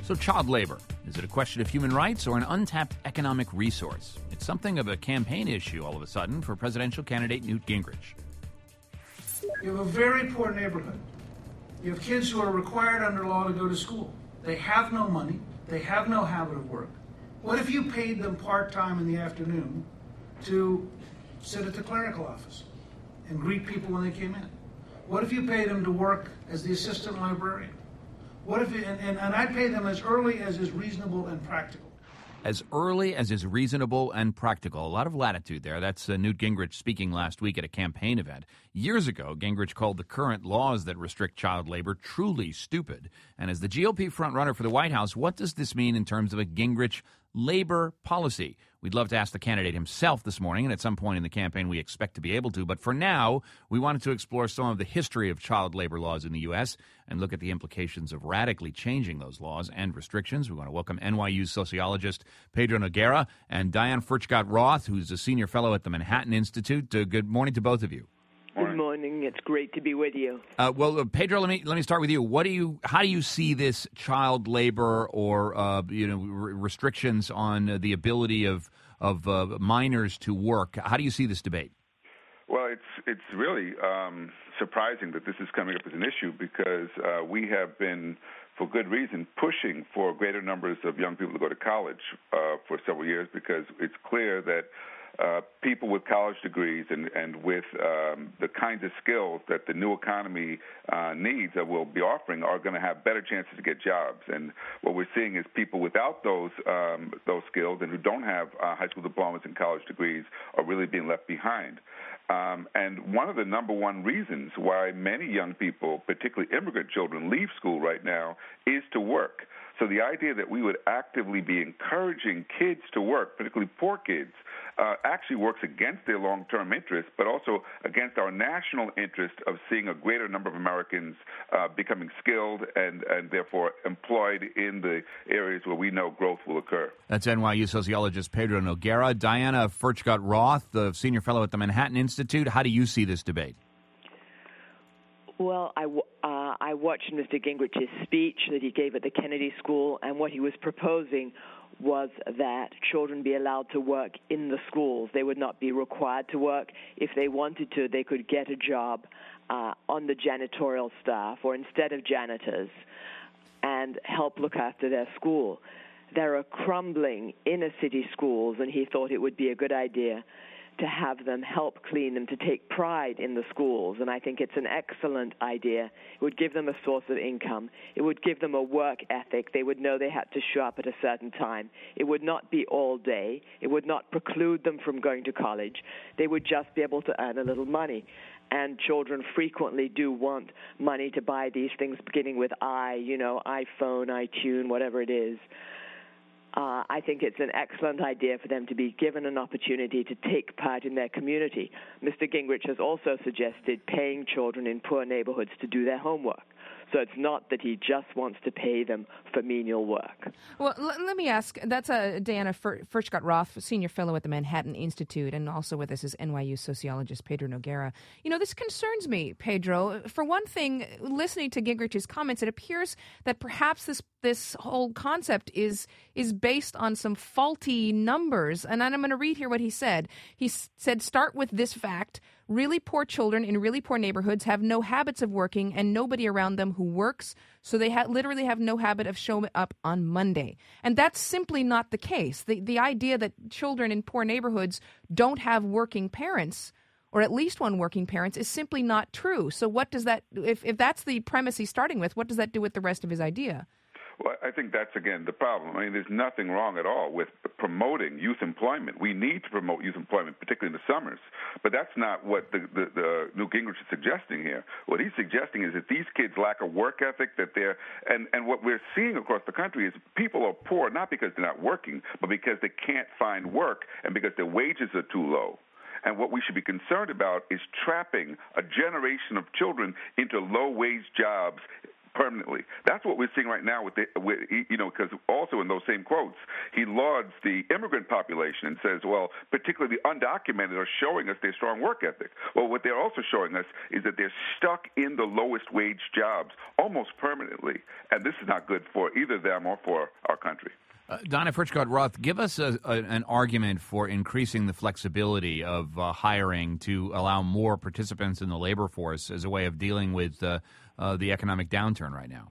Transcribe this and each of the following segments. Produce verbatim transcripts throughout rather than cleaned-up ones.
So child labor, is it a question of human rights or an untapped economic resource? It's something of a campaign issue all of a sudden for presidential candidate Newt Gingrich. You have a very poor neighborhood. You have kids who are required under law to go to school. They have no money. They have no habit of work. What if you paid them part-time in the afternoon to sit at the clerical office and greet people when they came in? What if you paid them to work as the assistant librarian? What if, and, and, and I pay them as early as is reasonable and practical. As early as is reasonable and practical. A lot of latitude there. That's uh, Newt Gingrich speaking last week at a campaign event. Years ago, Gingrich called the current laws that restrict child labor truly stupid. And as the G O P frontrunner for the White House, what does this mean in terms of a Gingrich labor policy? We'd love to ask the candidate himself this morning, and at some point in the campaign we expect to be able to. But for now, we wanted to explore some of the history of child labor laws in the U S and look at the implications of radically changing those laws and restrictions. We want to welcome N Y U sociologist Pedro Noguera and Diane Furchtgott-Roth, who's a senior fellow at the Manhattan Institute. Uh, good morning to both of you. Good morning. It's great to be with you. Uh, well, uh, Pedro, let me let me start with you. What do you? How do you see this child labor or uh, you know r- restrictions on uh, the ability of of uh, minors to work? How do you see this debate? Well, it's it's really um, surprising that this is coming up as an issue because uh, we have been, for good reason, pushing for greater numbers of young people to go to college uh, for several years because it's clear that Uh, people with college degrees and, and with um, the kinds of skills that the new economy uh, needs that we'll be offering are going to have better chances to get jobs. And what we're seeing is people without those um, those skills and who don't have uh, high school diplomas and college degrees are really being left behind. Um, and one of the number one reasons why many young people, particularly immigrant children, leave school right now is to work. So the idea that we would actively be encouraging kids to work, particularly poor kids, uh, actually works against their long-term interests, but also against our national interest of seeing a greater number of Americans uh, becoming skilled and, and therefore employed in the areas where we know growth will occur. That's N Y U sociologist Pedro Noguera. Diana Furchtgott-Roth, the senior fellow at the Manhattan Institute. How do you see this debate? Well, I, uh, I watched Mister Gingrich's speech that he gave at the Kennedy School, and what he was proposing was that children be allowed to work in the schools. They would not be required to work. If they wanted to, they could get a job uh, on the janitorial staff or instead of janitors and help look after their school. There are crumbling inner-city schools, and he thought it would be a good idea to have them help clean them, to take pride in the schools. And I think it's an excellent idea. It would give them a source of income. It would give them a work ethic. They would know they had to show up at a certain time. It would not be all day. It would not preclude them from going to college. They would just be able to earn a little money. And children frequently do want money to buy these things, beginning with I, you know, iPhone, iTunes, whatever it is. Uh, I think it's an excellent idea for them to be given an opportunity to take part in their community. Mister Gingrich has also suggested paying children in poor neighborhoods to do their homework. So it's not that he just wants to pay them for menial work. Well, l- let me ask, that's uh, Diana Fur- Furchtgott-Roth, senior fellow at the Manhattan Institute, and also with us is N Y U sociologist Pedro Noguera. You know, this concerns me, Pedro. For one thing, listening to Gingrich's comments, it appears that perhaps this this whole concept is is based on some faulty numbers. And I'm going to read here what he said. He s- said, start with this fact. Really poor children in really poor neighborhoods have no habits of working and nobody around them who works, so they ha- literally have no habit of showing up on Monday. And that's simply not the case. The, the idea that children in poor neighborhoods don't have working parents, or at least one working parent, is simply not true. So what does that, if, if that's the premise he's starting with, what does that do with the rest of his idea? Well, I think that's, again, the problem. I mean, there's nothing wrong at all with promoting youth employment. We need to promote youth employment, particularly in the summers. But that's not what the, the, the Newt Gingrich is suggesting here. What he's suggesting is that these kids lack a work ethic, that they're, and, and what we're seeing across the country is people are poor not because they're not working, but because they can't find work and because their wages are too low. And what we should be concerned about is trapping a generation of children into low-wage jobs, permanently. That's what we're seeing right now with the, with, you know, because also in those same quotes, he lauds the immigrant population and says, well, particularly the undocumented are showing us their strong work ethic. Well, what they're also showing us is that they're stuck in the lowest wage jobs almost permanently, and this is not good for either them or for our country. Uh, Dinah Furchtgott-Roth, give us a, a, an argument for increasing the flexibility of uh, hiring to allow more participants in the labor force as a way of dealing with uh, uh, the economic downturn right now.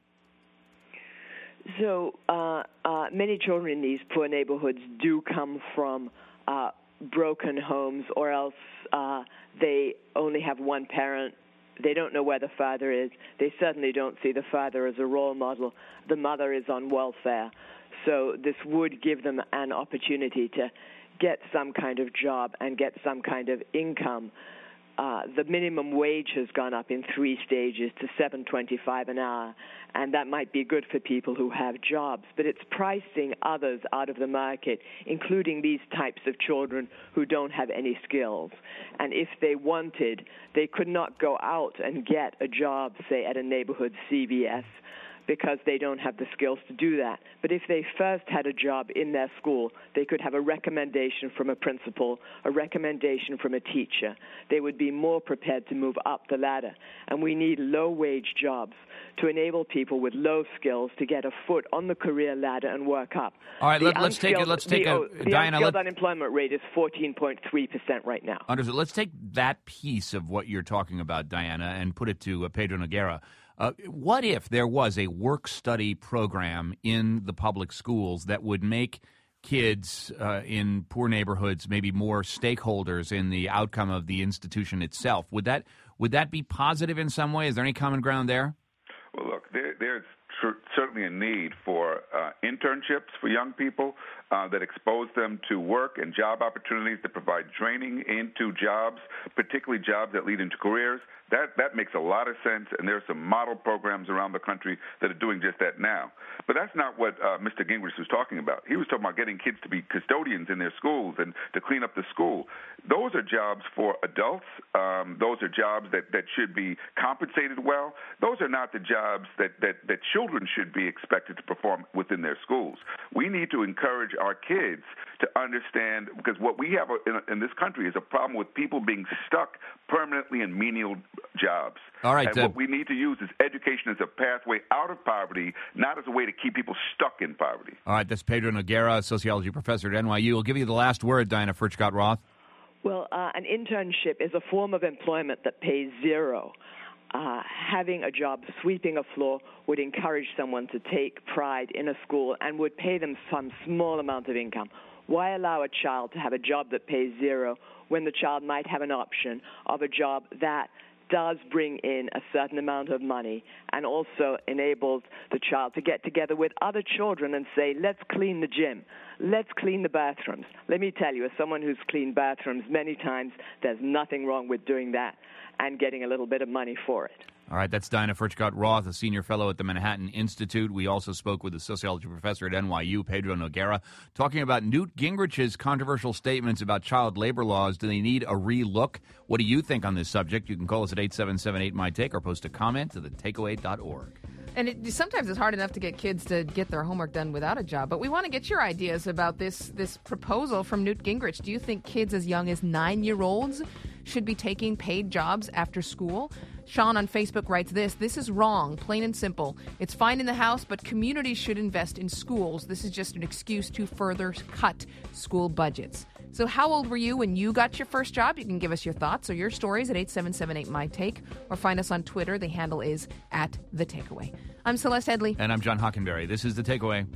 So uh, uh, many children in these poor neighborhoods do come from uh, broken homes, or else uh, they only have one parent. They don't know where the father is. They certainly don't see the father as a role model. The mother is on welfare. So this would give them an opportunity to get some kind of job and get some kind of income. Uh, the minimum wage has gone up in three stages to seven twenty-five an hour, and that might be good for people who have jobs, but it's pricing others out of the market, including these types of children who don't have any skills. And if they wanted, they could not go out and get a job, say, at a neighborhood C V S, because they don't have the skills to do that. But if they first had a job in their school, they could have a recommendation from a principal, a recommendation from a teacher. They would be more prepared to move up the ladder. And we need low-wage jobs to enable people with low skills to get a foot on the career ladder and work up. All right, let, let's take it. Let's take the, a the Diana. unskilled Let, unemployment rate is fourteen point three percent right now. Understood. Let's take that piece of what you're talking about, Diana, and put it to uh, Pedro Noguera. Uh, what if there was a work-study program in the public schools that would make kids uh, in poor neighborhoods maybe more stakeholders in the outcome of the institution itself? Would that would that be positive in some way? Is there any common ground there? Well, look, there, there's tr- certainly a need for uh, internships for young people uh, that expose them to work and job opportunities, that provide training into jobs, particularly jobs that lead into careers. That that makes a lot of sense, and there are some model programs around the country that are doing just that now. But that's not what uh, Mister Gingrich was talking about. He was talking about getting kids to be custodians in their schools and to clean up the school. Those are jobs for adults. Um, those are jobs that, that should be compensated well. Those are not the jobs that, that, that children should be expected to perform within their schools. We need to encourage our kids to understand, because what we have in, in this country is a problem with people being stuck permanently in menial jobs. All right. And uh, what we need to use is education as a pathway out of poverty, not as a way to keep people stuck in poverty. All right. That's Pedro Noguera, sociology professor at N Y U. We'll give you the last word, Diana Furchtgott-Roth. Well, uh, an internship is a form of employment that pays zero. Uh, having a job sweeping a floor would encourage someone to take pride in a school and would pay them some small amount of income. Why allow a child to have a job that pays zero when the child might have an option of a job that does bring in a certain amount of money and also enables the child to get together with other children and say, let's clean the gym, let's clean the bathrooms. Let me tell you, as someone who's cleaned bathrooms many times, there's nothing wrong with doing that and getting a little bit of money for it. All right, that's Dinah Furchtgott-Roth, a senior fellow at the Manhattan Institute. We also spoke with a sociology professor at N Y U, Pedro Noguera, talking about Newt Gingrich's controversial statements about child labor laws. Do they need a re-look? What do you think on this subject? You can call us at eight seven seven eight, M Y Take or post a comment to the takeaway dot org. And it, sometimes it's hard enough to get kids to get their homework done without a job. But we want to get your ideas about this this proposal from Newt Gingrich. Do you think kids as young as nine-year-olds should be taking paid jobs after school? Sean on Facebook writes this, this is wrong, plain and simple. It's fine in the house, but communities should invest in schools. This is just an excuse to further cut school budgets. So how old were you when you got your first job? You can give us your thoughts or your stories at eight seven seven eight, M Y Take or find us on Twitter. The handle is at The Takeaway. I'm Celeste Headley. And I'm John Hockenberry. This is The Takeaway.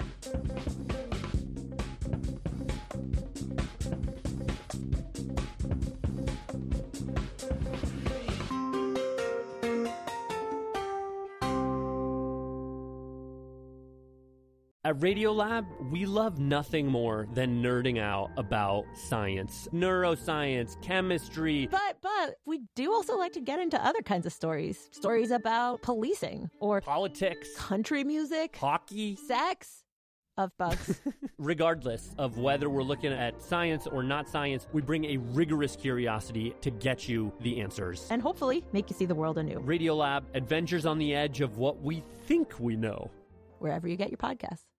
At Radiolab, we love nothing more than nerding out about science, neuroscience, chemistry. But, but, we do also like to get into other kinds of stories. Stories about policing or politics, country music, hockey, sex, of bugs. Regardless of whether we're looking at science or not science, we bring a rigorous curiosity to get you the answers. And hopefully make you see the world anew. Radiolab, adventures on the edge of what we think we know. Wherever you get your podcasts.